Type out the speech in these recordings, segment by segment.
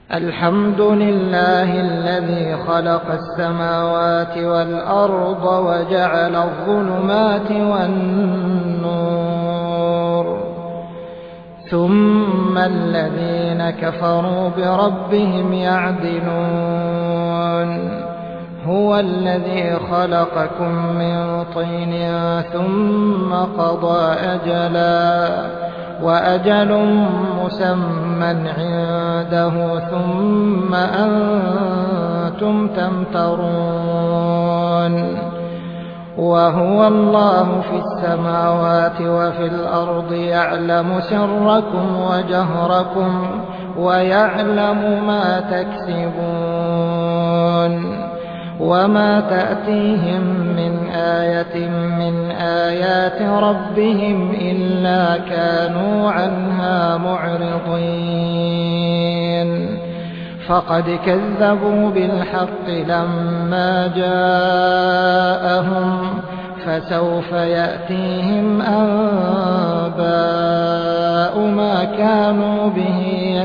الحمد لله الذي خلق السماوات والأرض وجعل الظلمات والنور، ثم الذين كفروا بربهم يعدلون. هو الذي خلقكم من طين ثم قضى أجلا، وأجل مسمى عنده، ثم أنتم تمترون. وهو الله في السماوات وفي الأرض، يعلم سركم وجهركم ويعلم ما تكسبون. وما تأتيهم من آية من آيات ربهم إلا كانوا عنها معرضين. فقد كذبوا بالحق لما جاءهم، فسوف يأتيهم أنباء ما كانوا به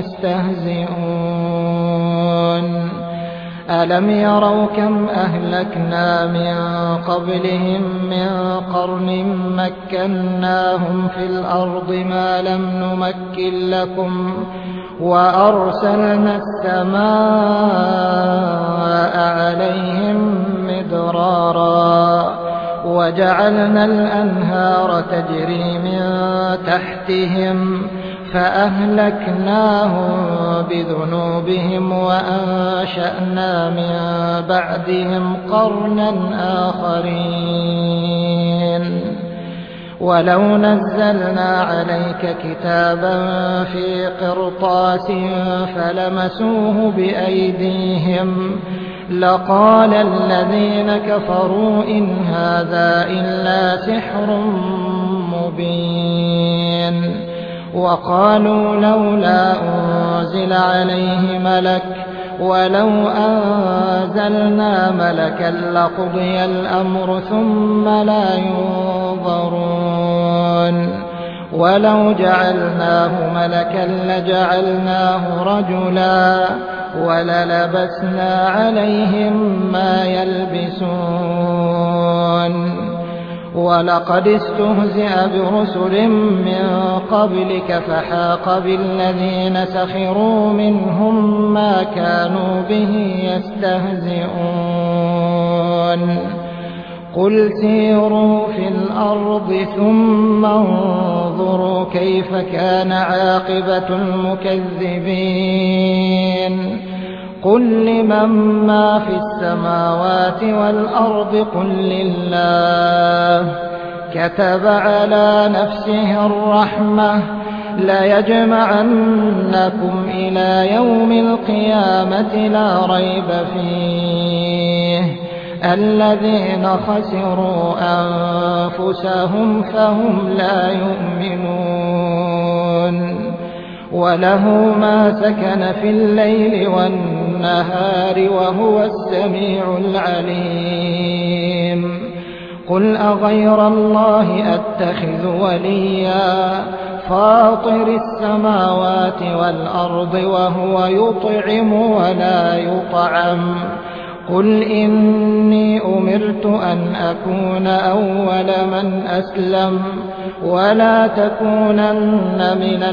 يستهزئون. ألم يروا كم أهلكنا من قبلهم من قرن مكناهم في الأرض ما لم نمكن لكم، وأرسلنا السماء عليهم مدرارا، وجعلنا الأنهار تجري من تحتهم، فأهلكناهم بذنوبهم وأنشأنا من بعدهم قرنا آخرين. ولو نزلنا عليك كتابا في قرطاس فلمسوه بأيديهم لقال الذين كفروا إن هذا إلا سحر مبين. وقالوا لولا أنزل عليه ملك، ولو أنزلنا ملكا لقضي الأمر ثم لا ينظرون. ولو جعلناه ملكا لجعلناه رجلا، وللبسنا عليهم ما يلبسون. ولقد استهزئ برسل من قبلك فحاق بالذين سخروا منهم ما كانوا به يستهزئون. قل سيروا في الأرض ثم انظروا كيف كان عاقبة المكذبين. قل لمن ما في السماوات والأرض قل لله. كتب على نفسه الرحمة ليجمعنكم إلى يوم القيامة لا ريب فيه. الذين خسروا أنفسهم فهم لا يؤمنون. وله ما سكن في الليل والنهار وهو السميع العليم. قل أغير الله أتخذ وليا فاطر السماوات والأرض وهو يطعم ولا يطعم. قل إني أمرت أن أكون أول من أسلم ولا تكونن من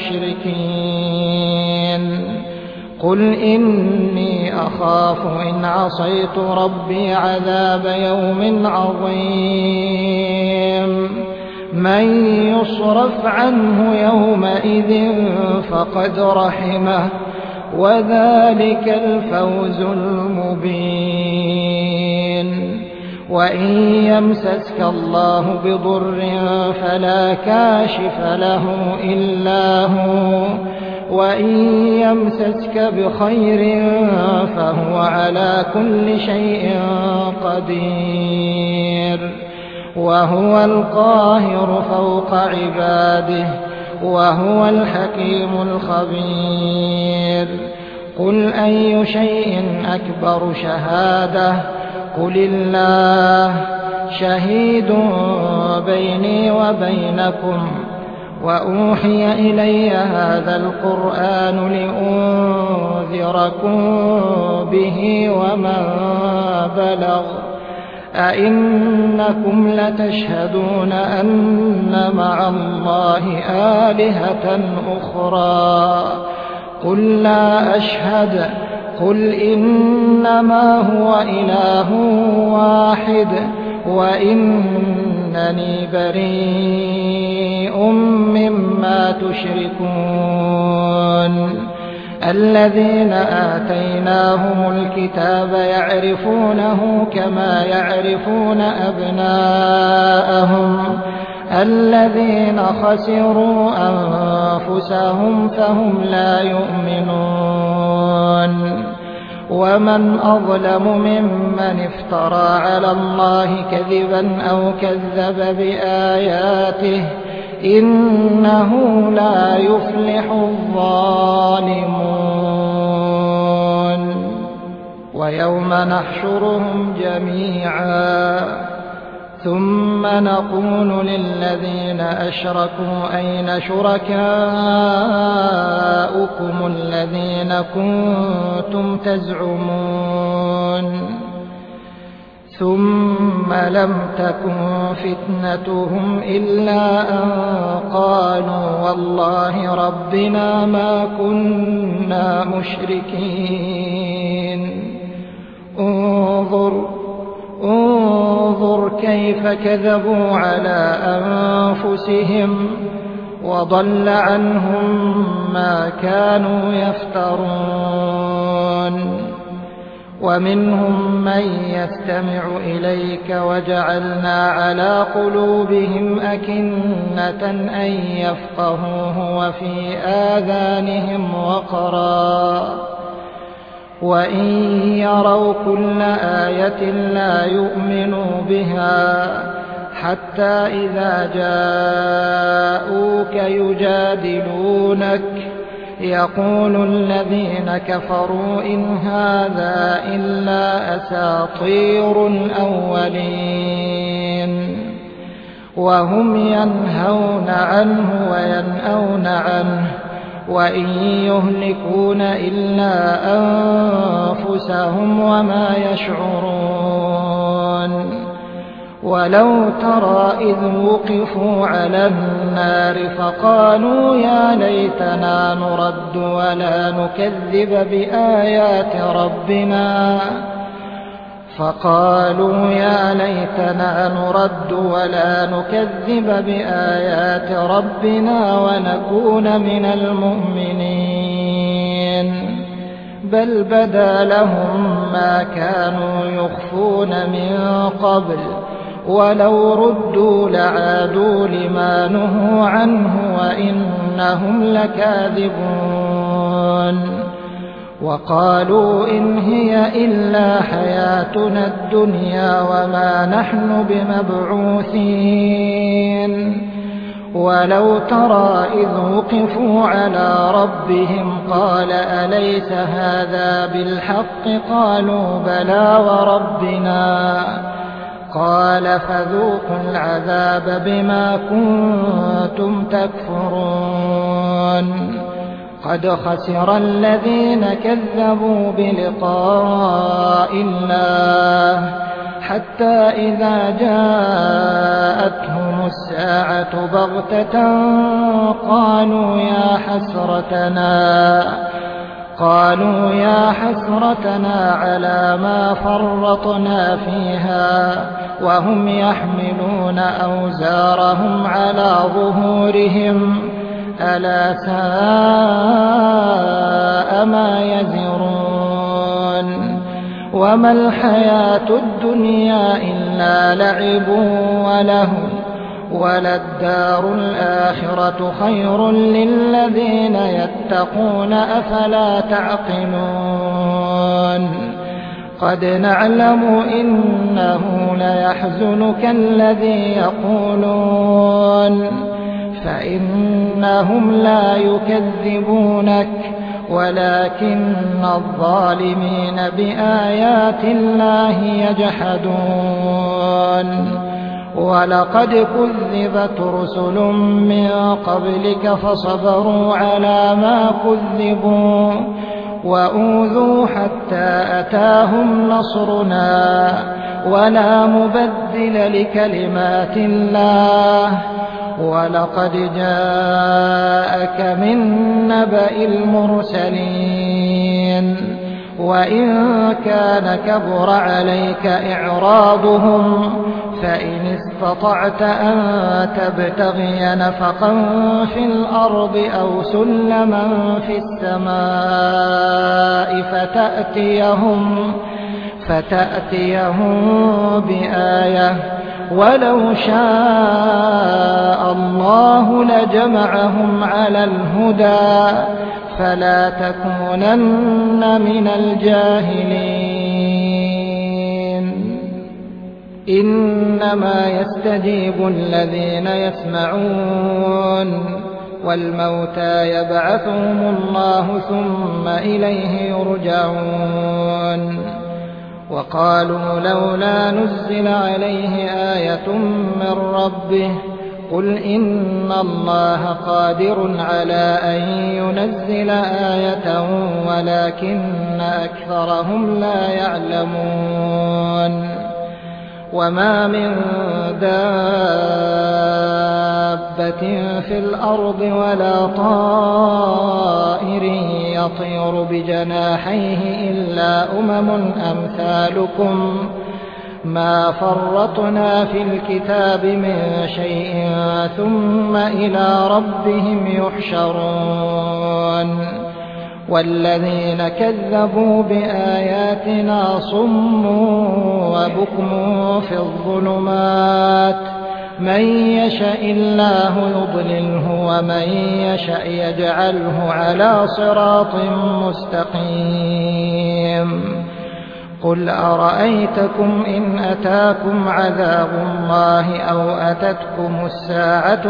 المشركين. قل إني أخاف إن عصيت ربي عذاب يوم عظيم. من يصرف عنه يومئذ فقد رحمه، وذلك الفوز المبين. وإن يمسسك الله بضر فلا كاشف له إلا هو، وإن يمسسك بخير فهو على كل شيء قدير. وهو القاهر فوق عباده، وهو الحكيم الخبير. قل أي شيء أكبر شهادة؟ قل الله شهيد بيني وبينكم. وأوحي إلي هذا القرآن لأنذركم به ومن بلغ أئنكم لتشهدون أن مع الله آلهة أخرى قل لا أشهد قل إنما هو إله واحد وإنني بريء مما تشركون الذين آتيناهم الكتاب يعرفونه كما يعرفون أبناءهم الذين خسروا أنفسهم فهم لا يؤمنون ومن أظلم ممن افترى على الله كذبا أو كذب بآياته إنه لا يفلح الظالمون ويوم نحشرهم جميعا ثم نقول للذين أشركوا أين شركاؤكم الذين كنتم تزعمون ثم لم تكن فتنتهم إلا أن قالوا والله ربنا ما كنا مشركين انظر كيف كذبوا على أنفسهم وضل عنهم ما كانوا يفترون ومنهم من يستمع إليك وجعلنا على قلوبهم أكنة أن يفقهوه وفي آذانهم وقرا وإن يروا كل آية لا يؤمنوا بها حتى إذا جاءوك يجادلونك يقول الذين كفروا إن هذا إلا أساطير الأولين وهم ينهون عنه وينأون عنه وإن يهلكون إلا أنفسهم وما يشعرون ولو ترى إذ وقفوا على النار فقالوا يا ليتنا نرد ولا نكذب بآيات ربنا ونكون من المؤمنين بل بدا لهم ما كانوا يخفون من قبل ولو ردوا لعادوا لما نهوا عنه وإنهم لكاذبون وقالوا إن هي إلا حياتنا الدنيا وما نحن بمبعوثين ولو ترى إذ وقفوا على ربهم قال أليس هذا بالحق قالوا بلى وربنا قال فذوقوا العذاب بما كنتم تكفرون قد خسر الذين كذبوا بلقاء الله حتى إذا جاءتهم الساعة بغتة قالوا يا حسرتنا على ما فرطنا فيها وهم يحملون أوزارهم على ظهورهم ألا ساء ما يزرون وما الحياة الدنيا إلا لعب ولهو وللدار الآخرة خير للذين يتقون أفلا تعقلون قد نعلم إنه ليحزنك الذي يقولون فإنهم لا يكذبونك ولكن الظالمين بآيات الله يجحدون ولقد كذبت رسل من قبلك فصبروا على ما كذبوا وأوذوا حتى أتاهم نصرنا ولا مبدل لكلمات الله ولقد جاءك من نبأ المرسلين وإن كان كبر عليك إعراضهم فإن استطعت أن تبتغي نفقا في الأرض أو سلما في السماء فتأتيهم بآية ولو شاء الله لجمعهم على الهدى فلا تكونن من الجاهلين إنما يستجيب الذين يسمعون والموتى يبعثهم الله ثم إليه يرجعون وقالوا لولا نزل عليه آية من ربه قل إن الله قادر على أن ينزل آية ولكن أكثرهم لا يعلمون وما من دابة في الأرض ولا طائر يطير بجناحيه إلا أمثالكم ما فرطنا في الكتاب من شيء ثم إلى ربهم يحشرون والذين كذبوا بآياتنا صم وبكم في الظلمات من يشاء الله يضلله ومن يشاء يجعله على صراط مستقيم قل أرأيتكم إن أتاكم عذاب الله أو أتتكم الساعة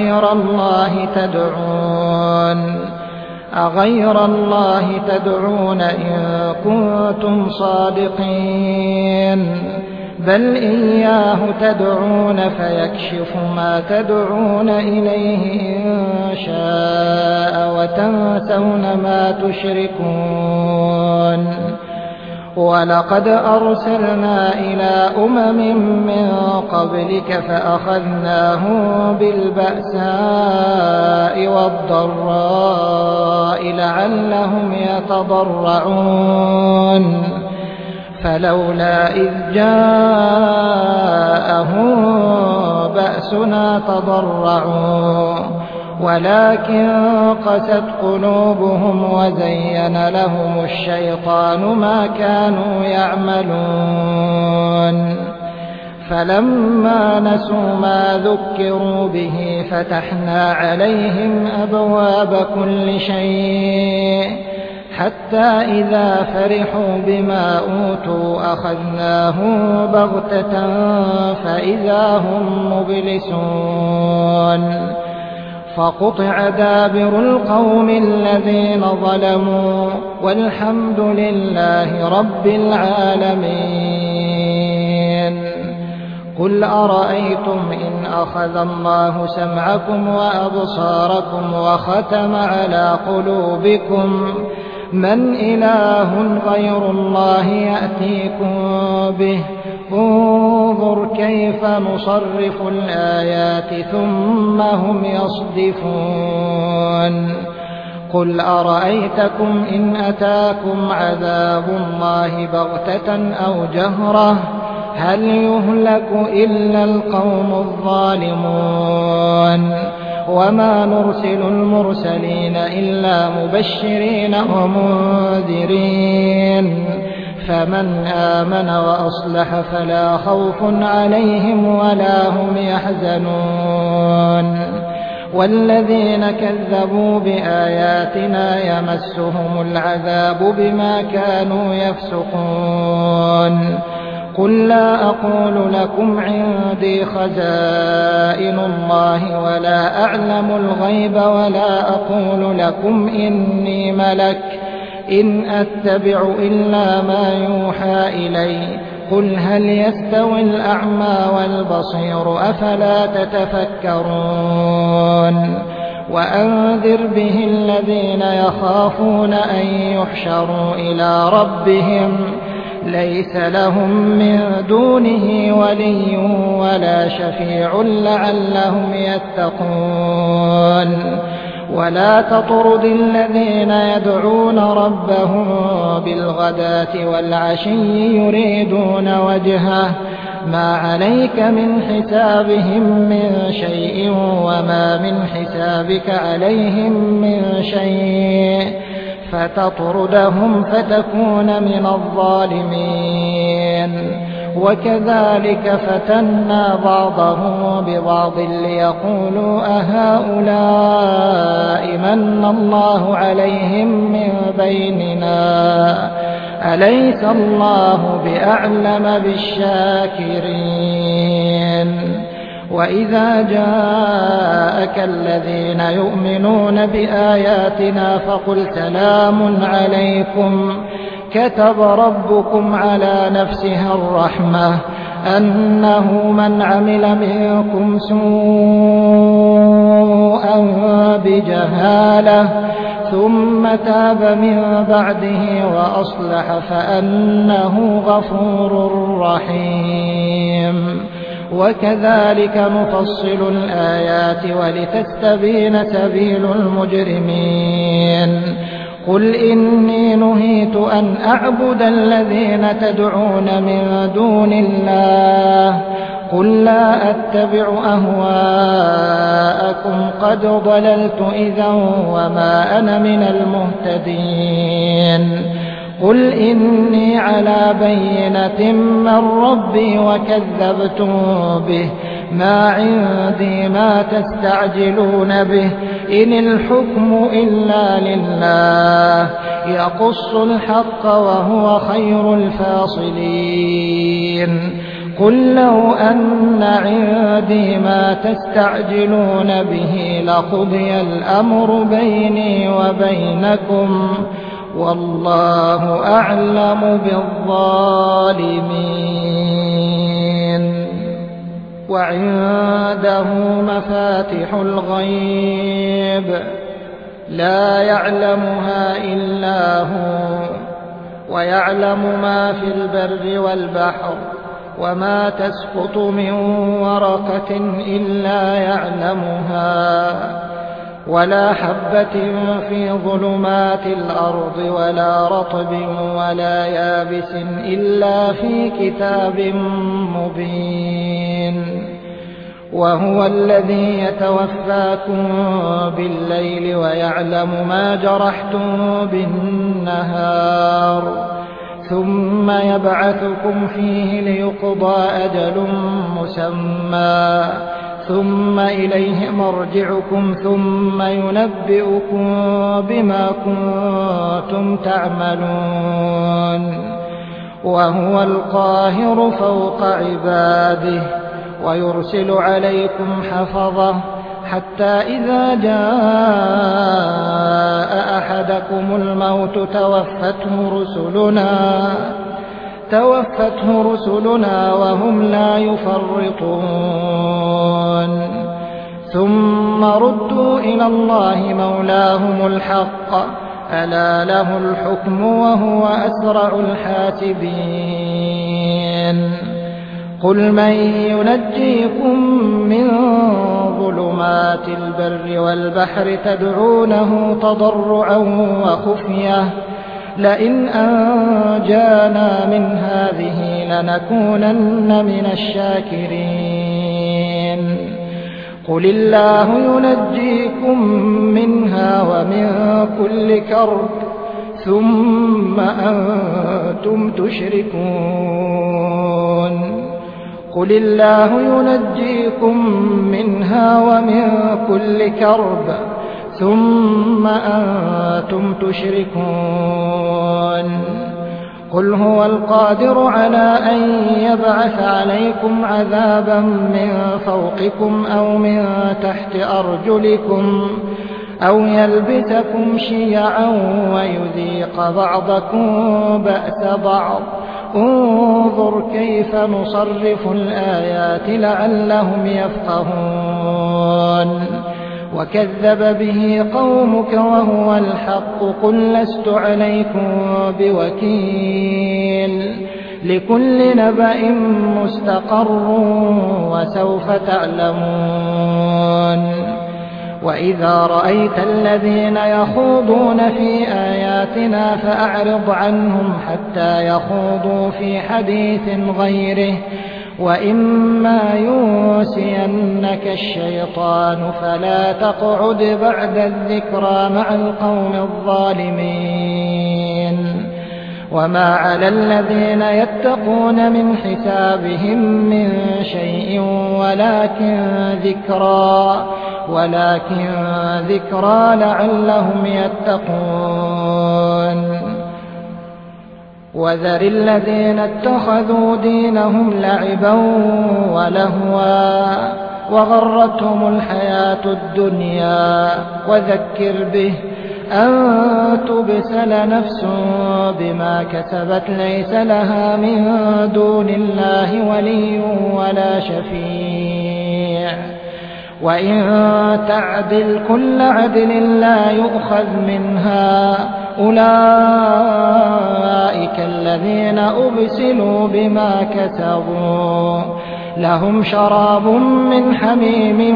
أغير الله تدعون إن كنتم صادقين بل إياه تدعون فيكشف ما تدعون إليه إن شاء وتنسون ما تشركون ولقد أرسلنا إلى من قبلك فأخذناهم بالبأساء والضراء لعلهم يتضرعون فلولا إذ جاءهم بأسنا تضرعوا ولكن قست قلوبهم وزين لهم الشيطان ما كانوا يعملون فلما نسوا ما ذكروا به فتحنا عليهم أبواب كل شيء حتى إذا فرحوا بما أوتوا أخذناهم بغتة فإذا هم مبلسون فقطع دابر القوم الذين ظلموا والحمد لله رب العالمين قل أرأيتم إن أخذ الله سمعكم وأبصاركم وختم على قلوبكم من إله غير الله يأتيكم به انظر كيف نصرف الآيات ثم هم يصدفون قل أرأيتكم إن أتاكم عذاب الله بغتة أو جهرة هل يهلك إلا القوم الظالمون وما نرسل المرسلين إلا مبشرين ومنذرين فمن آمن وأصلح فلا خوف عليهم ولا هم يحزنون والذين كذبوا بآياتنا يمسهم العذاب بما كانوا يفسقون قل لا أقول لكم عندي خزائن الله ولا أعلم الغيب ولا أقول لكم إني ملك إن أتبع إلا ما يوحى إلي قل هل يستوي الأعمى والبصير أفلا تتفكرون وأنذر به الذين يخافون أن يحشروا إلى ربهم ليس لهم من دونه ولي ولا شفيع لعلهم يتقون ولا تطرد الذين يدعون ربهم بالغداة والعشي يريدون وجهه ما عليك من حسابهم من شيء وما من حسابك عليهم من شيء فتطردهم فتكون من الظالمين وكذلك فتنا بعضهم ببعض ليقولوا أهؤلاء من الله عليهم من بيننا أليس الله بأعلم بالشاكرين وإذا جاءك الذين يؤمنون بآياتنا فقل سلام عليكم كتب ربكم على نفسه الرحمة أنه من عمل منكم سوءا بجهالة ثم تاب من بعده وأصلح فأنه غفور رحيم وكذلك نفصل الآيات ولتستبين سبيل المجرمين قل إني نهيت أن أعبد الذين تدعون من دون الله قل لا أتبع أهواءكم قد ضللت إذا وما أنا من المهتدين قل إني على بينة من ربي وكذبتم به ما عندي ما تستعجلون به إن الحكم إلا لله يقص الحق وهو خير الفاصلين قل لو أن عندي ما تستعجلون به لقضي الأمر بيني وبينكم والله أعلم بالظالمين وعنده مفاتح الغيب لا يعلمها إلا هو ويعلم ما في البر والبحر وما تسقط من ورقة إلا يعلمها ولا حبة في ظلمات الأرض ولا رطب ولا يابس إلا في كتاب مبين وهو الذي يتوفاكم بالليل ويعلم ما جرحتم بالنهار ثم يبعثكم فيه ليقضى أجل مسمى ثم إليه مرجعكم ثم ينبئكم بما كنتم تعملون وهو القاهر فوق عباده ويرسل عليكم حفظة حتى إذا جاء أحدكم الموت توفته رسلنا وهم لا يفرطون ثم ردوا إلى الله مولاهم الحق ألا له الحكم وهو أسرع الحاسبين قل من ينجيكم من ظلمات البر والبحر تدعونه تضرعا وخفية لئن أنجانا من هذه لنكونن من الشاكرين قل الله ينجيكم منها ومن كل كرب ثم أنتم تشركون قل الله ينجيكم منها ومن كل كرب ثم أنتم تشركون قل هو القادر على أن يبعث عليكم عذابا من فوقكم أو من تحت أرجلكم أو يلبسكم شيعا ويذيق بعضكم بأس بعض انظر كيف نصرف الآيات لعلهم يفقهون وكذب به قومك وهو الحق قل لست عليكم بوكيل لكل نبأ مستقر وسوف تعلمون وإذا رأيت الذين يخوضون في آياتنا فأعرض عنهم حتى يخوضوا في حديث غيره وإما ينسينك الشيطان فلا تقعد بعد الذكرى مع القوم الظالمين وما على الذين يتقون من حسابهم من شيء ولكن ذكرى لعلهم يتقون وذر الذين اتخذوا دينهم لعبا ولهوا وغرتهم الحياة الدنيا وذكر به أن تبسل نفس بما كسبت ليس لها من دون الله ولي ولا شفيع وإن تعدل كل عدل لا يؤخذ منها أولئك الذين أبسلوا بما كسبوا لهم شراب من حميم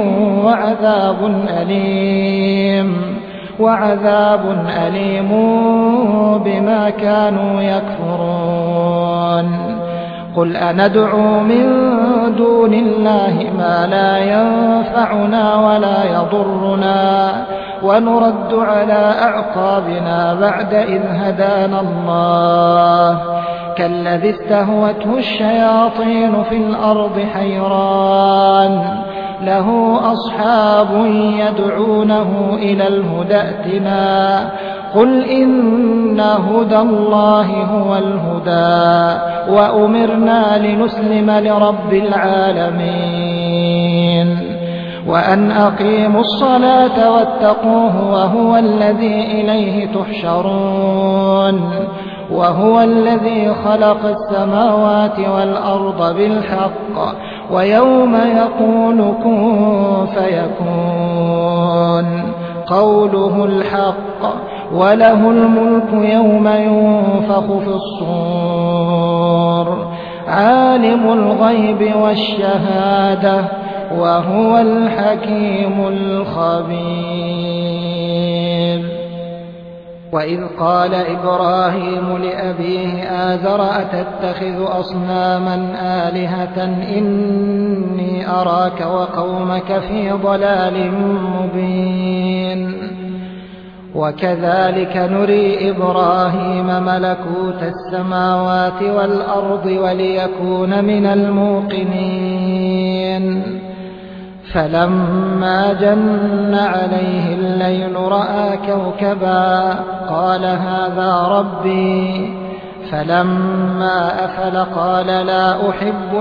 وعذاب أليم بما كانوا يكفرون قل أندعو من دون الله ما لا ينفعنا ولا يضرنا ونرد على أعقابنا بعد إذ هدانا الله كالذي استهوته الشياطين في الأرض حيران له أصحاب يدعونه إلى الهدى ائتنا قل إن هدى الله هو الهدى وأمرنا لنسلم لرب العالمين وأن أقيموا الصلاة واتقوه وهو الذي إليه تحشرون وهو الذي خلق السماوات والأرض بالحق ويوم يقول كن فيكون قوله الحق وله الملك يوم ينفخ في الصور عالم الغيب والشهادة وهو الحكيم الخبير وإذ قال إبراهيم لأبيه آزر أتتخذ أصناما آلهة إني أراك وقومك في ضلال مبين وكذلك نري إبراهيم ملكوت السماوات والأرض وليكون من الموقنين فلما جن عليه الليل رأى كوكبا قال هذا ربي فلما أفل قال لا أحب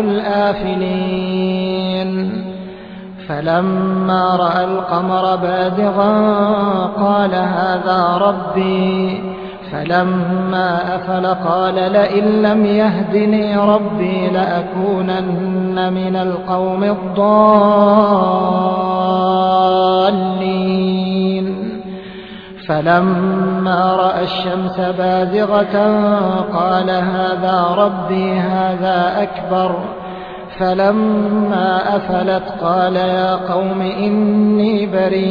الآفلين فلما رأى القمر بازغا قال هذا ربي فلما أفل قال لئن لم يهدني ربي لأكونن من القوم الضالين فلما رأى الشمس بازغة قال هذا ربي هذا أكبر فلما أفلت قال يا قوم إني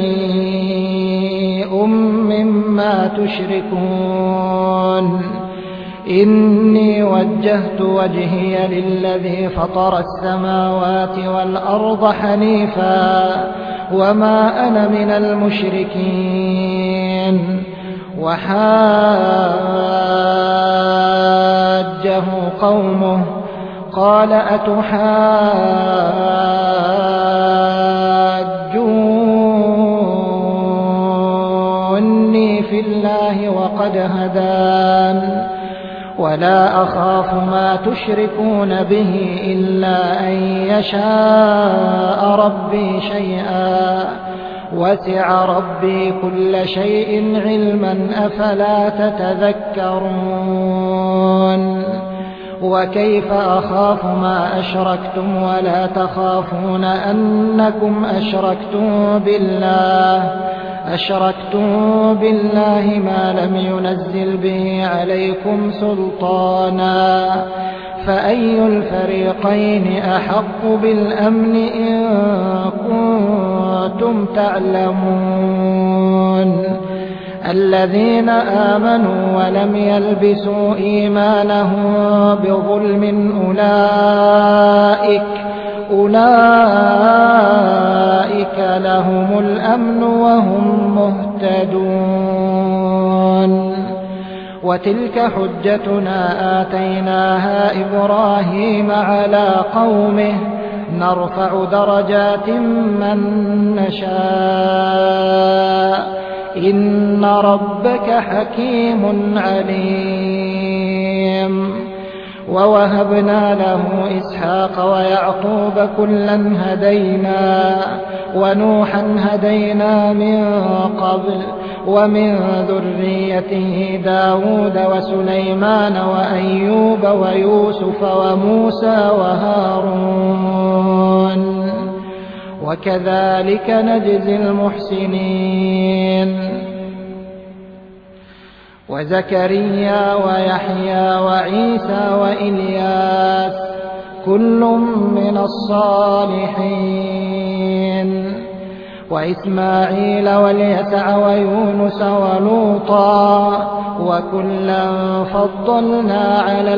بريء مما تشركون إني وجهت وجهي للذي فطر السماوات والأرض حنيفا وما أنا من المشركين وحاجه قومه قال أتحاجوني في الله وقد هدان ولا أخاف ما تشركون به إلا أن يشاء ربي شيئا وسع ربي كل شيء علما أفلا تتذكرون وكيف أخاف ما أشركتم ولا تخافون أنكم أشركتم بالله ما لم ينزل به عليكم سلطانا فأي الفريقين أحق بالأمن إن كنتم تعلمون الذين آمنوا ولم يلبسوا إيمانهم بظلم أولئك لهم الأمن وهم مهتدون وتلك حجتنا آتيناها إبراهيم على قومه نرفع درجات من نشاء إن ربك حكيم عليم ووهبنا له إسحاق ويعقوب كلا هدينا ونوحا هدينا من قبل ومن ذريته داود وسليمان وأيوب ويوسف وموسى وهارون وكذلك نجزي المحسنين وزكريا ويحيى وعيسى وإلياس كل من الصالحين وإسماعيل واليسع ويونس ولوطا وكلا فضلنا على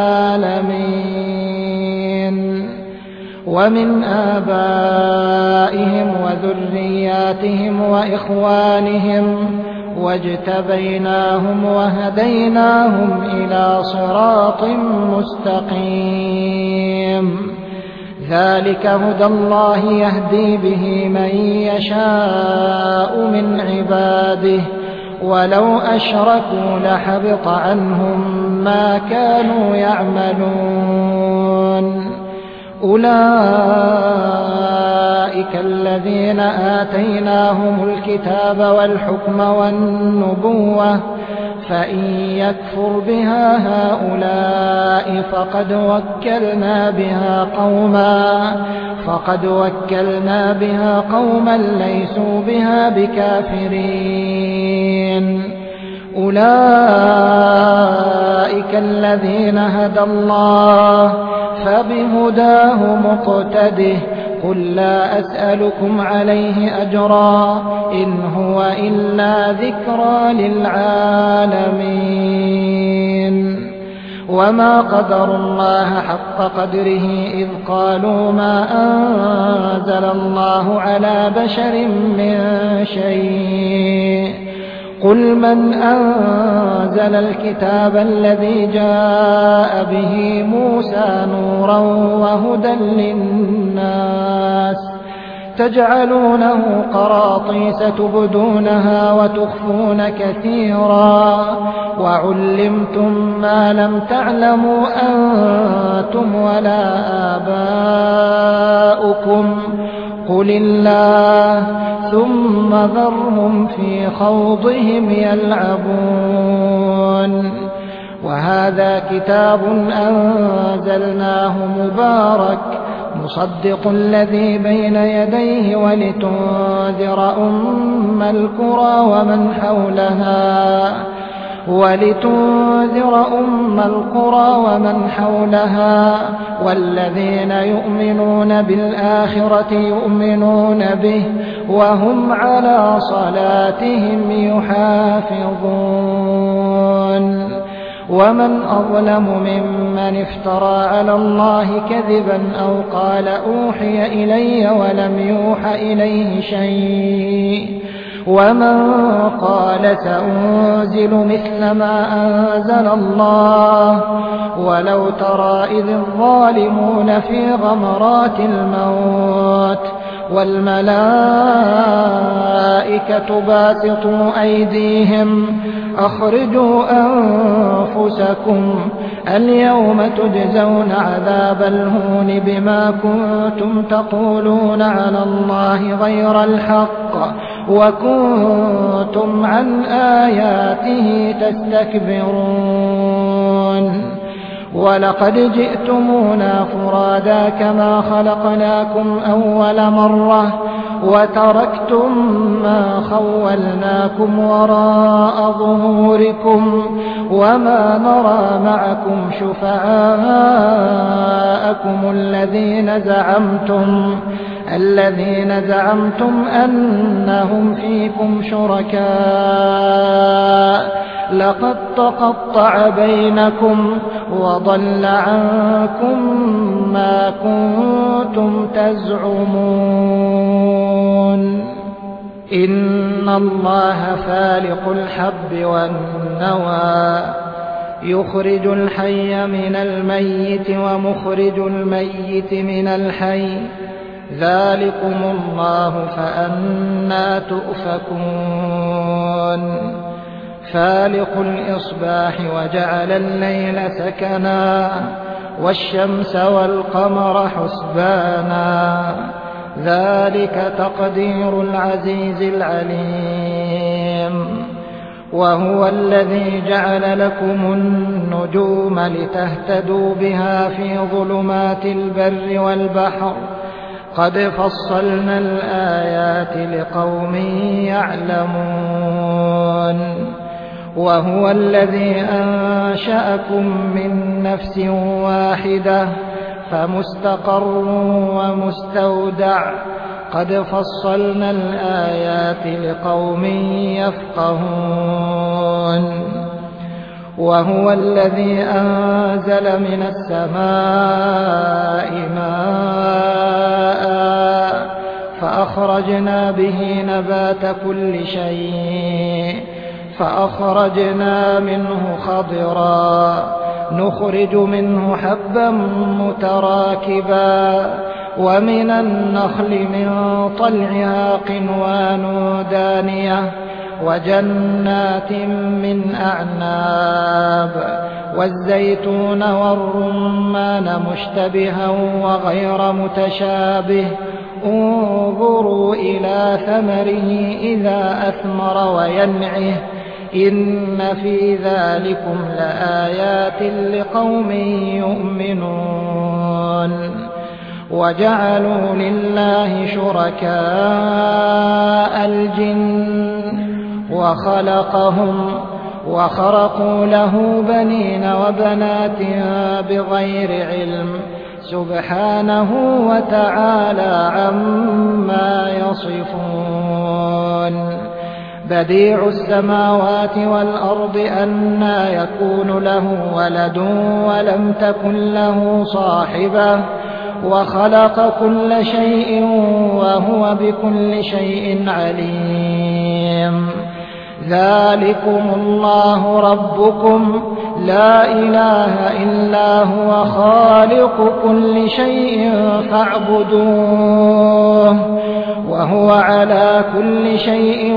العالمين ومن آبائهم وذرياتهم وإخوانهم واجتبيناهم وهديناهم إلى صراط مستقيم ذلك هدى الله يهدي به من يشاء من عباده ولو أشركوا لحبط عنهم ما كانوا يعملون أولئك الذين آتيناهم الكتاب والحكم والنبوة فإن يكفر بها هؤلاء فقد وكلنا بها قوما ليسوا بها بكافرين أولئك الذين هدى الله فبهداه مقتده قل لا أسألكم عليه أجرا إن هو إلا ذكرى للعالمين وما قدروا الله حق قدره إذ قالوا ما أنزل الله على بشر من شيء قل من أنزل الكتاب الذي جاء به موسى نورا وهدى للناس تجعلونه قراطيس تبدونها وتخفون كثيرا وعلمتم ما لم تعلموا أنتم ولا آباؤكم قل الله ثم ذرهم في خوضهم يلعبون وهذا كتاب أنزلناه مبارك مصدق الذي بين يديه ولتنذر أم القرى ومن حولها والذين يؤمنون بالآخرة يؤمنون به وهم على صلاتهم يحافظون ومن أظلم ممن افترى على الله كذبا أو قال أوحي إلي ولم يوح إليه شيء ومن قال سأنزل مثل ما أنزل الله ولو ترى إذ الظالمون في غمرات الموت والملائكة باسطوا أيديهم أخرجوا أنفسكم اليوم تجزون عذاب الهون بما كنتم تقولون على الله غير الحق وكنتم عن آياته تستكبرون ولقد جئتمونا فرادا كما خلقناكم أول مرة وتركتم ما خولناكم وراء ظهوركم وما نرى معكم شفعاءكم الذين زعمتم أنهم فيكم شركاء لقد تقطع بينكم وضل عنكم ما كنتم تزعمون إن الله فالق الحب والنوى يخرج الحي من الميت ومخرج الميت من الحي ذلكم الله فأنى تؤفكون فالق الإصباح وجعل الليل سكنا والشمس والقمر حسبانا ذلك تقدير العزيز العليم وهو الذي جعل لكم النجوم لتهتدوا بها في ظلمات البر والبحر قد فصلنا الآيات لقوم يعلمون وهو الذي أنشأكم من نفس واحدة فمستقر ومستودع قد فصلنا الآيات لقوم يفقهون وهو الذي أنزل من السماء ماء فأخرجنا به نبات كل شيء فأخرجنا منه خضرا نخرج منه حبا متراكبا ومن النخل من طلعها قنوان دانية وجنات من أعناب والزيتون والرمان مشتبها وغير متشابه انظروا إلى ثمره إذا أثمر وينعه إن في ذلكم لآيات لقوم يؤمنون وجعلوا لله شركاء الجن وخلقهم وخرقوا له بنين وبنات بغير علم سبحانه وتعالى عما يصفون بديع السماوات والأرض أنى يكون له ولد ولم تكن له صاحبة وخلق كل شيء وهو بكل شيء عليم ذلكم الله ربكم لا إله إلا هو خالق كل شيء فاعبدوه وهو على كل شيء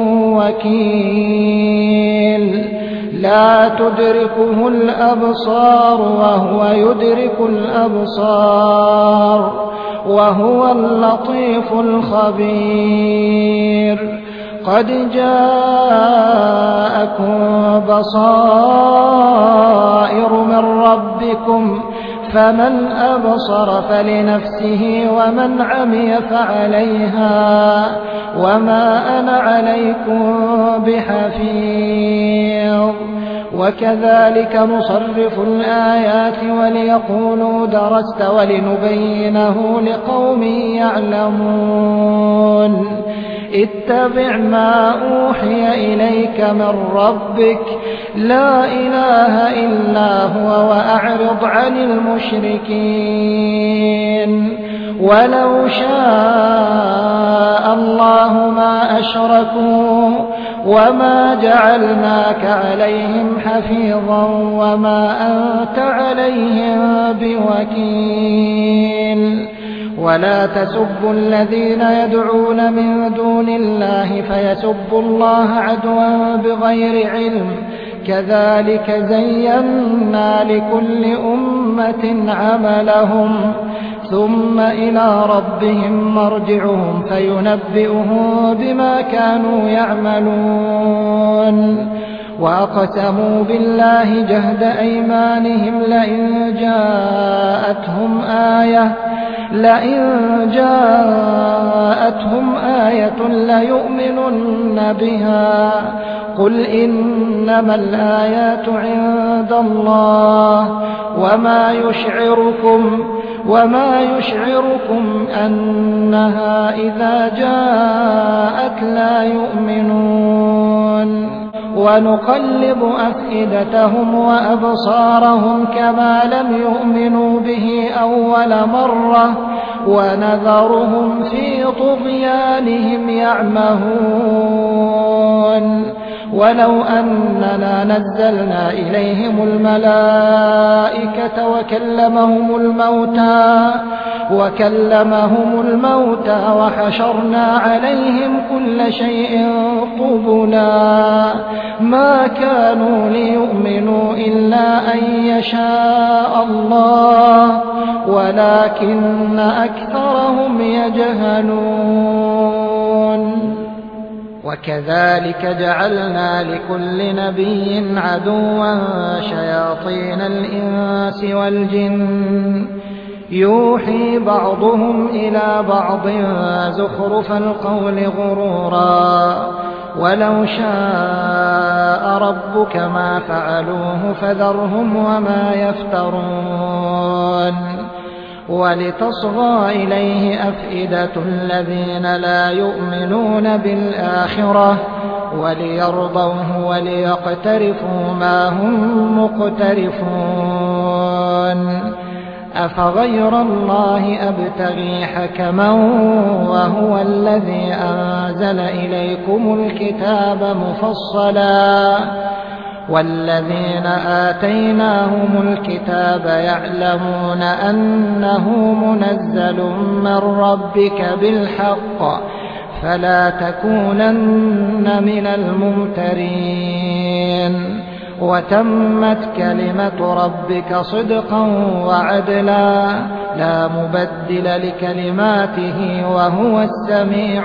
وكيل لا تدركه الأبصار وهو يدرك الأبصار وهو اللطيف الخبير قد جاءكم بصائر من ربكم فمن أبصر فلنفسه ومن عمي فعليها وما أنا عليكم بحفيظ وكذلك نصرف الآيات وليقولوا درست ولنبينه لقوم يعلمون اتبع ما أوحي إليك من ربك لا إله إلا هو وأعرض عن المشركين ولو شاء الله ما أشركوا وما جعلناك عليهم حفيظا وما أنت عليهم بوكيل ولا تسبوا الذين يدعون من دون الله فيسبوا الله عدوا بغير علم كذلك زينا لكل أمة عملهم ثم إلى ربهم مرجعهم فينبئهم بما كانوا يعملون وأقسموا بالله جهد أيمانهم لئن جاءتهم آية ليؤمنن بها قل إنما الآيات عند الله وما يشعركم أنها إذا جاءت لا يؤمنون ونقلب أفئدتهم وأبصارهم كما لم يؤمنوا به أول مرة ونذرهم في طغيانهم يعمهون ولو أننا نزلنا إليهم الملائكة وكلمهم الموتى وحشرنا عليهم كل شيء قبلا ما كانوا ليؤمنوا إلا أن يشاء الله ولكن أكثرهم يجهلون وكذلك جعلنا لكل نبي عدوا شياطين الإنس والجن يوحي بعضهم إلى بعض زخرف القول غرورا ولو شاء ربك ما فعلوه فذرهم وما يفترون ولتصغى إليه أفئدة الذين لا يؤمنون بالآخرة وليرضوه وليقترفوا ما هم مقترفون أفغير الله أبتغي حكما وهو الذي أنزل إليكم الكتاب مفصلا والذين آتيناهم الكتاب يعلمون أنه منزل من ربك بالحق فلا تكونن من الممترين وتمت كلمة ربك صدقا وعدلا لا مبدل لكلماته وهو السميع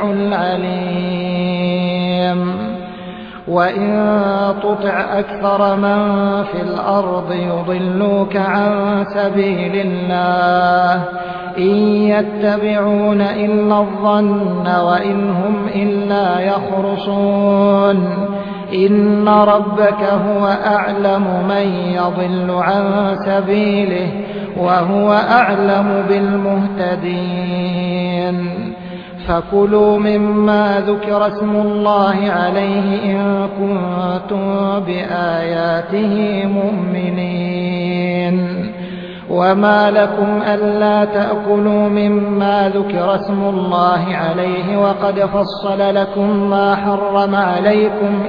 العليم وإن تطع أكثر من في الأرض يضلوك عن سبيل الله إن يتبعون إلا الظن وإن هم إلا يخرصون إن ربك هو أعلم من يضل عن سبيله وهو أعلم بالمهتدين فكلوا مما ذكر اسم الله عليه إن كنتم بآياته مؤمنين وما لكم ألا تأكلوا مما ذكر اسم الله عليه وقد فصل لكم ما حرم عليكم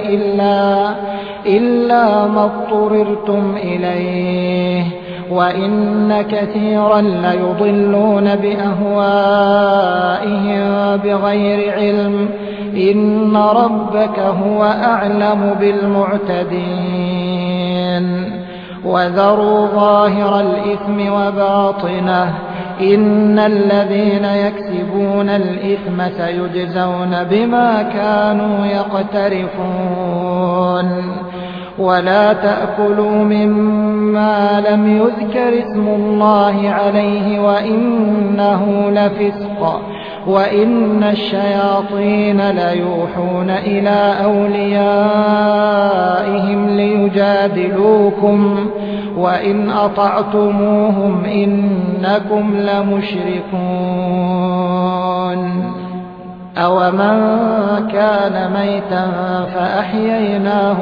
إلا ما اضطررتم إليه وإن كثيرا ليضلون بأهوائهم بغير علم إن ربك هو أعلم بالمعتدين وذروا ظاهر الإثم وباطنه إن الذين يكسبون الإثم سيجزون بما كانوا يقترفون ولا تأكلوا مما لم يذكر اسم الله عليه وإنه لفسق وإن الشياطين ليوحون إلى أوليائهم ليجادلوكم وإن أطعتموهم إنكم لمشركون أومن كان ميتا فأحييناه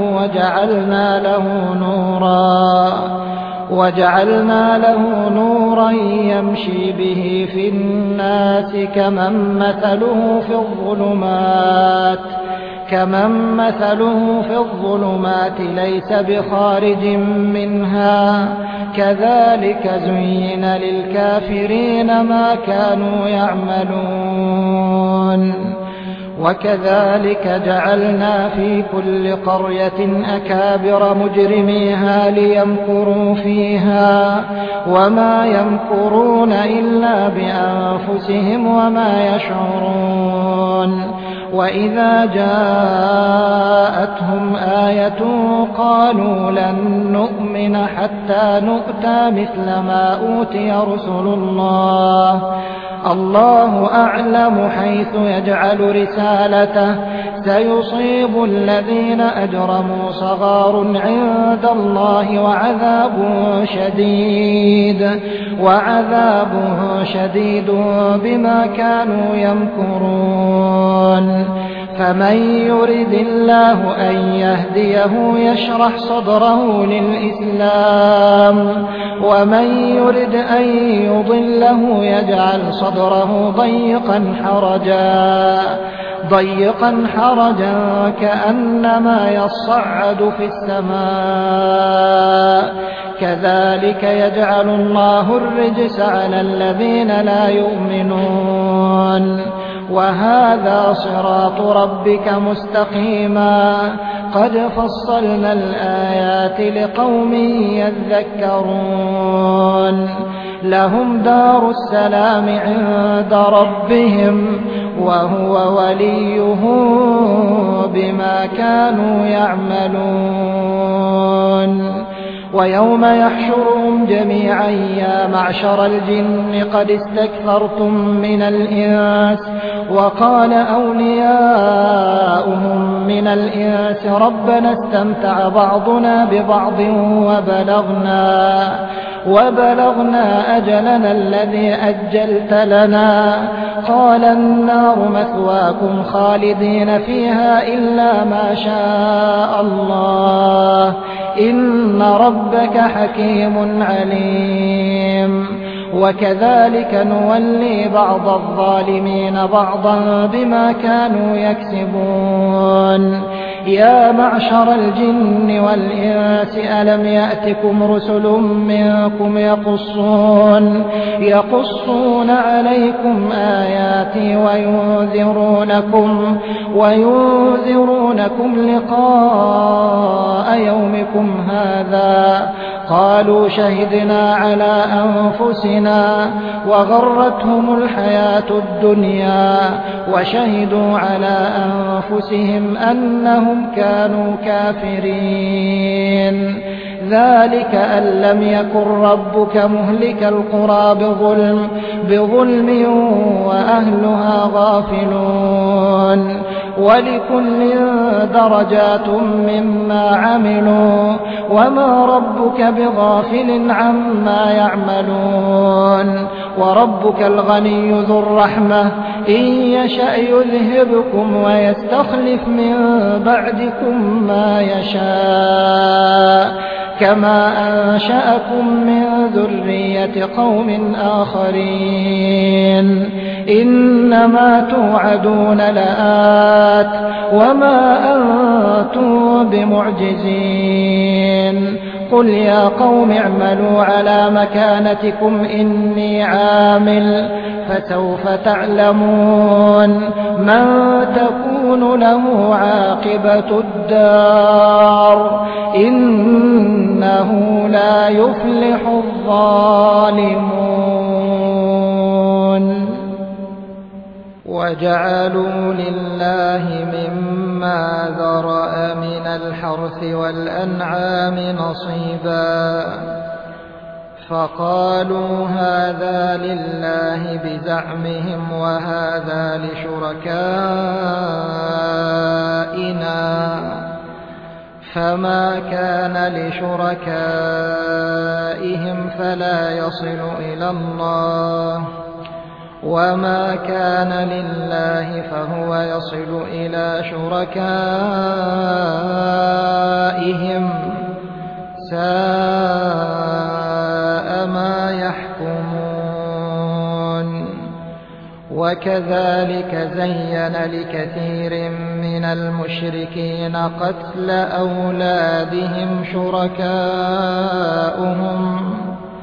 وجعلنا له نورا يمشي به في الناس كمن مثله في الظلمات ليس بخارج منها كذلك زين للكافرين ما كانوا يعملون وكذلك جعلنا في كل قرية أكابر مجرميها ليمكروا فيها وما يمكرون إلا بأنفسهم وما يشعرون وإذا جاءتهم آية قالوا لن نؤمن حتى نؤتى مثل ما أوتي رسل الله أعلم حيث يجعل رسالته سيصيب الذين أجرموا صغار عند الله وعذاب شديد بما كانوا يمكرون فمن يرد الله أن يهديه يشرح صدره للإسلام ومن يرد أن يضله يجعل صدره ضيقا حرجا كأنما يصعد في السماء كذلك يجعل الله الرجس على الذين لا يؤمنون وهذا صراط ربك مستقيما قد فصلنا الآيات لقوم يذكرون لهم دار السلام عند ربهم وهو وليهم بما كانوا يعملون ويوم يحشرهم جميعا يا معشر الجن قد استكثرتم من الإنس وقال أولياؤهم من الإنس ربنا استمتع بعضنا ببعض وبلغنا أجلنا الذي أجلت لنا قال النار مثواكم خالدين فيها إلا ما شاء الله إن ربك حكيم عليم وكذلك نولي بعض الظالمين بعضا بما كانوا يكسبون يا معشر الجن والإنس ألم يأتكم رسل منكم يقصون عليكم آياتي وينذرونكم لقاء يومكم هذا قالوا شهدنا على أنفسنا وغرتهم الحياة الدنيا وشهدوا على أنفسهم أنهم كانوا كافرين ذلك أن لم يكن ربك مهلك القرى بظلم وأهلها غافلون ولكل درجات مما عملوا وما ربك بغافل عما يعملون وربك الغني ذو الرحمة إن يشأ يذهبكم ويستخلف من بعدكم ما يشاء كما أنشأكم من ذرية قوم آخرين إنما توعدون لآت وما أنتم بمعجزين قل يا قوم اعملوا على مكانتكم إني عامل فسوف تعلمون من تكون له عاقبة الدار إنه لا يفلح الظالمون وجعلوا لله مما ذرأ من الحرث والأنعام نصيبا فقالوا هذا لله بزعمهم وهذا لشركائنا فما كان لشركائهم فلا يصل إلى الله وما كان لله فهو يصل إلى شركائهم ساء ما يحكمون وكذلك زين لكثير من المشركين قتل أولادهم شركاؤهم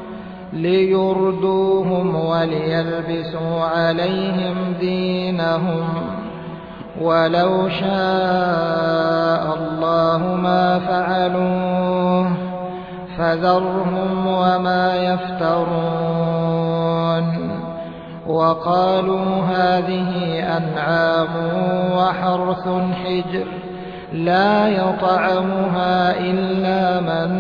ليردوهم وليلبسوا عليهم دينهم ولو شاء الله ما فعلوه فذرهم وما يفترون وقالوا هذه أنعام وحرث حجر لا يطعمها إلا من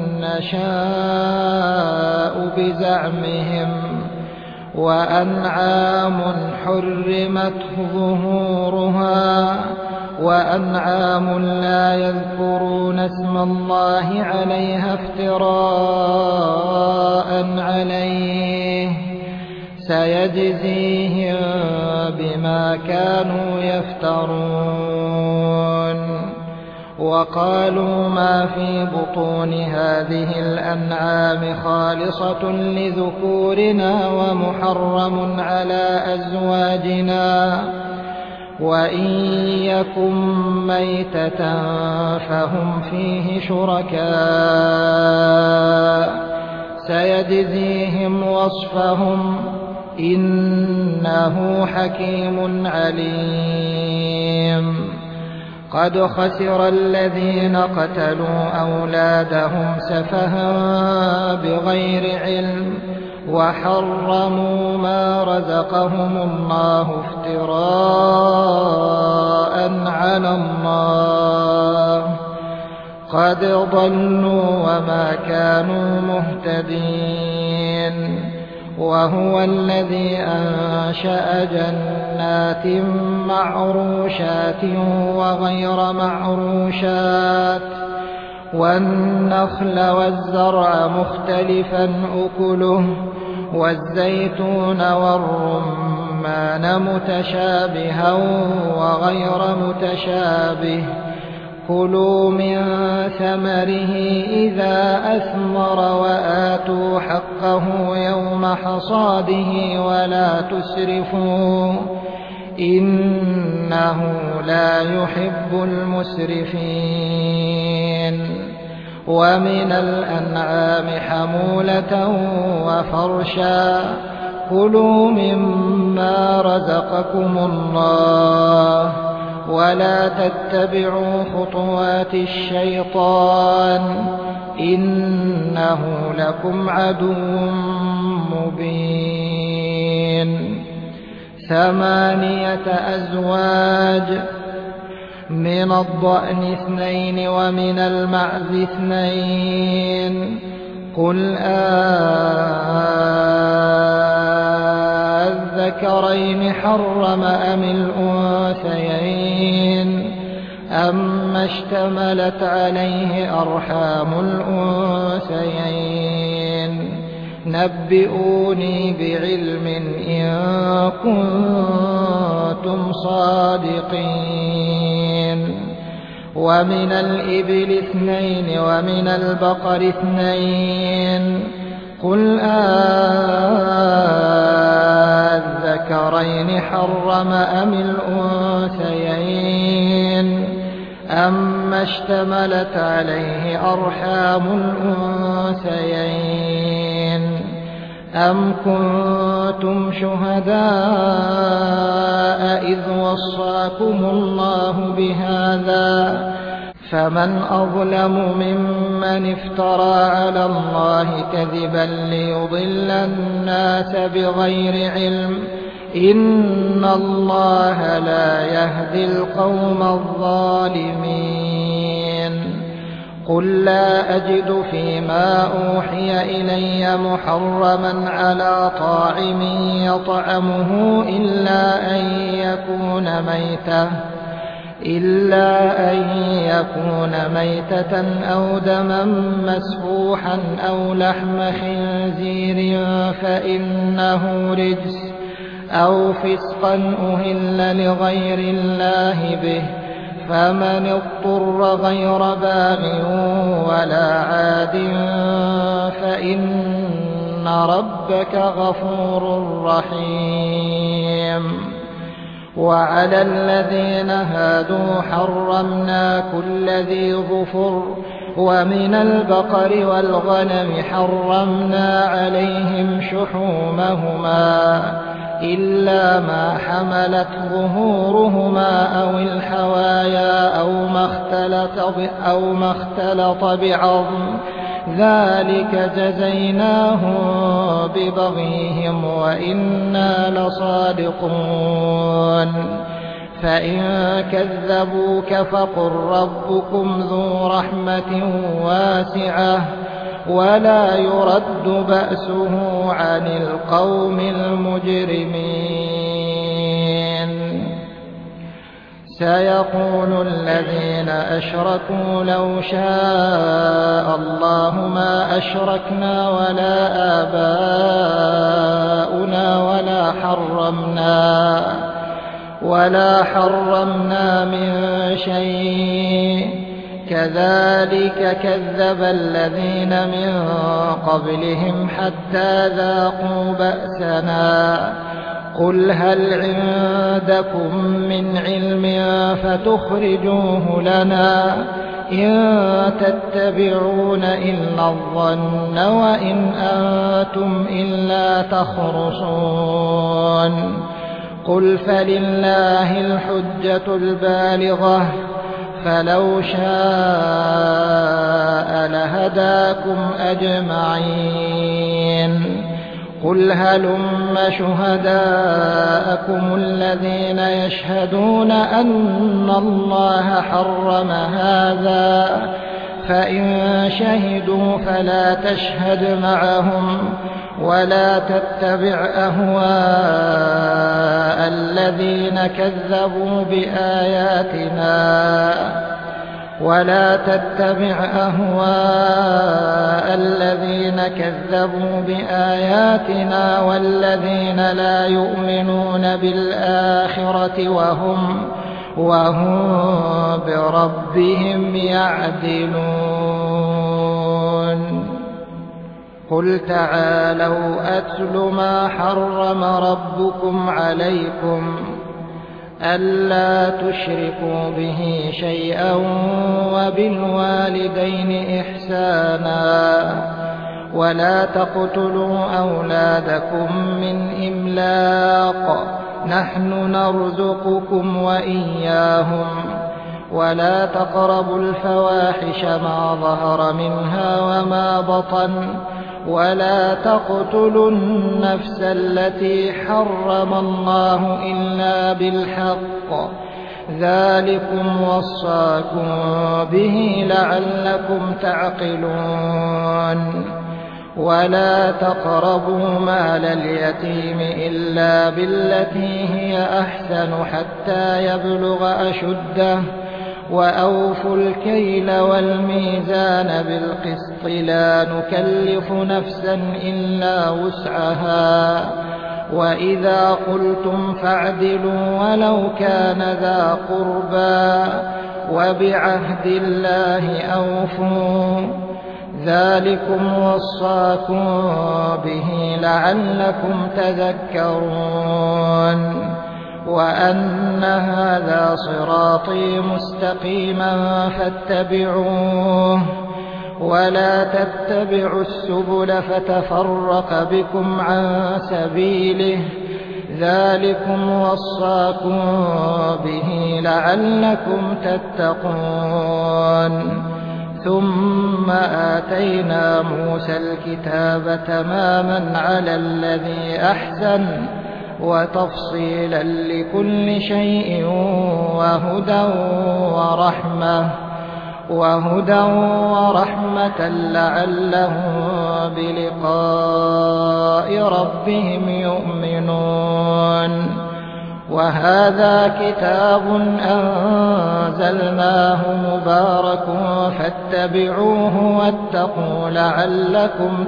نشاء بزعمهم وأنعام حرمت ظهورها وأنعام لا يذكرون اسم الله عليها افتراء عليه سيجزيهم بما كانوا يفترون. وقالوا ما في بطون هذه الأنعام خالصة لذكورنا ومحرم على أزواجنا وإن يكن ميتة فهم فيه شركاء سيجزيهم وصفهم إنه حكيم عليم. قد خسر الذين قتلوا أولادهم سفها بغير علم وحرموا ما رزقهم الله افتراء على الله قد ضلوا وما كانوا مهتدين. وهو الذي أنشأ جنات معروشات وغير معروشات والنخل والزرع مختلفا أكله والزيتون والرمان متشابها وغير متشابه كلوا من ثمره إذا أثمر وآتوا حقه يوم حصاده ولا تسرفوا إنه لا يحب المسرفين. ومن الأنعام حمولة وفرشا كلوا مما رزقكم الله ولا تتبعوا خطوات الشيطان إنه لكم عدو مبين. 8 أزواج من الضأن 2 ومن المعز 2 قل الذكرين حرم أم الأنثيين أما اشتملت عليه أرحام الأنثيين نبئوني بعلم إن كنتم صادقين. ومن الإبل 2 ومن البقر 2 قل الذكرين حرم أم الأنثيين أما اشتملت عليه أرحام الأنثيين أم كنتم شهداء إذ وصاكم الله بهذا فمن أظلم ممن افترى على الله كذبا ليضل الناس بغير علم إن الله لا يهدي القوم الظالمين. قل لا أجد فيما أوحي إلي محرما على طاعم يطعمه إلا أن يكون ميتة أو دما مسفوحا أو لحم خنزير فإنه رجس أو فسقا أهل لغير الله به فمن اضطر غير باغ ولا عاد فإن ربك غفور رحيم. وعلى الذين هادوا حرمنا كل ذي ظفر ومن البقر والغنم حرمنا عليهم شحومهما إلا ما حملت ظهورهما أو الحوايا أو ما اختلط بعظم ذلك جزيناهم ببغيهم وإنا لصادقون فإن كذبوك فقل ربكم ذو رحمة واسعة ولا يرد بأسه عن القوم المجرمين سيقول الذين أشركوا لو شاء الله ما أشركنا ولا آباؤنا ولا حرمنا من شيء كذلك كذب الذين من قبلهم حتى ذاقوا بأسنا قل هل عندكم من علم فتخرجوه لنا إن تتبعون إلا الظن وإن أنتم إلا تخرصون قل فلله الحجة البالغة فلو شاء لهداكم أجمعين قل هلم شهداءكم الذين يشهدون أن الله حرم هذا فإن شهدوا فلا تشهد معهم ولا تتبع أهواء الذين كذبوا بآياتنا والذين لا يؤمنون بالآخرة وهم بربهم يعدلون قل تعالوا أتل ما حرم ربكم عليكم ألا تشركوا به شيئا وبالوالدين إحسانا ولا تقتلوا أولادكم من إملاق نحن نرزقكم وإياهم ولا تقربوا الفواحش ما ظهر منها وما بطن ولا تقتلوا النفس التي حرم الله إلا بالحق ذلكم وصاكم به لعلكم تعقلون ولا تقربوا مال اليتيم إلا بالتي هي أحسن حتى يبلغ أشده وأوفوا الكيل والميزان بالقسط لا نكلف نفسا إلا وسعها وإذا قلتم فاعدلوا ولو كان ذا قربى وبعهد الله أوفوا ذلكم وصاكم به لعلكم تذكرون وأن هذا صراطي مستقيما فاتبعوه ولا تتبعوا السبل فتفرق بكم عن سبيله ذلكم وصاكم به لعلكم تتقون ثم آتينا موسى الكتاب تماما على الذي أحسن وتفصيلا لكل شيء وهدى ورحمة لعلهم بلقاء ربهم يؤمنون وهذا كتاب أنزلناه مبارك فاتبعوه واتقوا لعلكم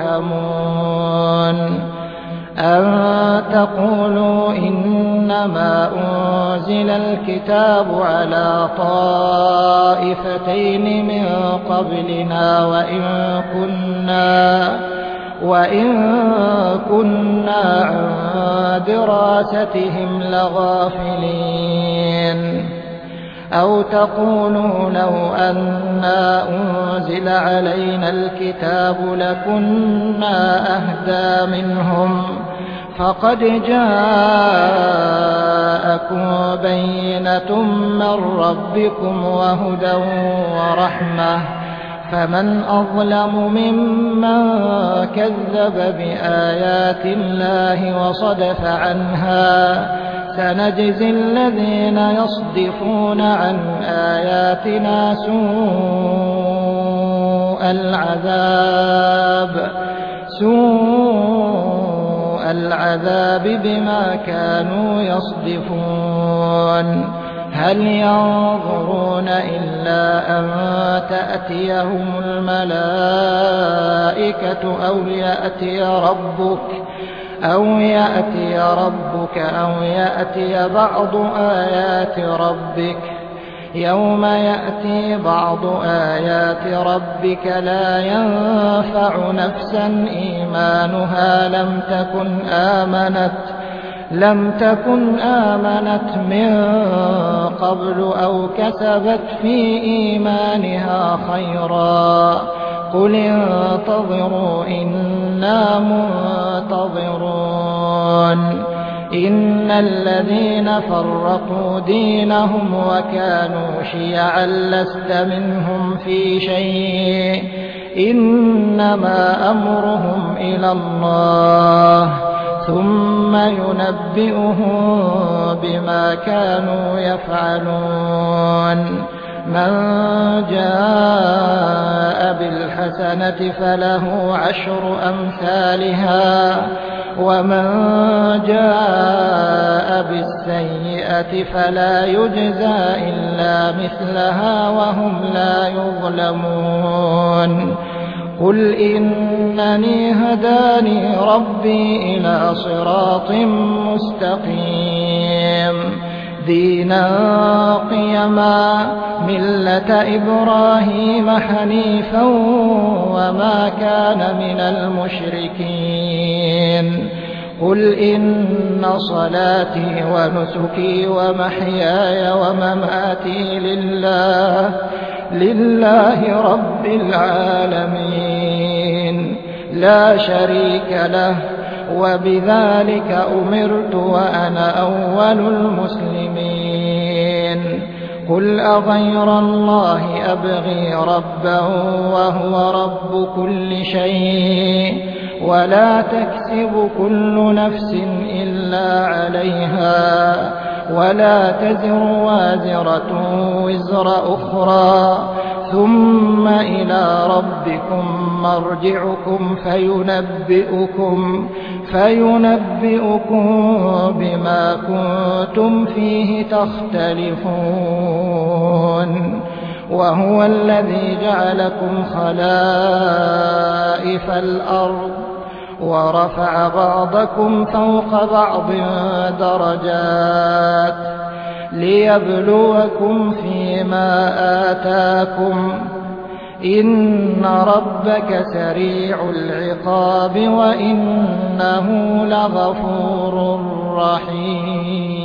ترحمون أن تقولوا إنما أنزل الكتاب على طائفتين من قبلنا وإن كنا عن دراستهم لغافلين أو تقولوا لو أنا أنزل علينا الكتاب لكنا أهدى منهم فقد جاءكم بينة من ربكم وهدى ورحمة فمن أظلم ممن كذب بآيات الله وصدف عنها سنجزي الذين يصدفون عن آياتنا سوء العذاب بما كانوا يصدفون هل ينظرون إلا أن تأتيهم الملائكة أو يأتي ربك أو يأتي بعض آيات ربك يوم يأتي بعض آيات ربك لا ينفع نفسا إيمانها لم تكن آمنت من قبل أو كسبت في إيمانها خيرا قل انتظروا إنا منتظرون إن الذين فرقوا دينهم وكانوا شيعا لست منهم في شيء إنما أمرهم إلى الله ثم ينبئهم بما كانوا يفعلون من جاء بالحسنة فله 10 أمثالها ومن جاء بالسيئة فلا يجزى إلا مثلها وهم لا يظلمون قل إنني هداني ربي إلى صراط مستقيم دينا قيما ملة إبراهيم حنيفا وما كان من المشركين قل إن صلاتي ونسكي ومحياي ومماتي لله رب العالمين لا شريك له وبذلك أمرت وأنا أول المسلمين قل أغير الله أبغي ربا وهو رب كل شيء ولا تكسب كل نفس إلا عليها ولا تزر وازرة وزر أخرى ثم إلى ربكم مرجعكم فينبئكم بما كنتم فيه تختلفون وهو الذي جعلكم خلائف الأرض ورفع بعضكم فوق بعض درجات ليبلوكم فيما آتاكم إن ربك سريع العقاب وإنه لغفور رحيم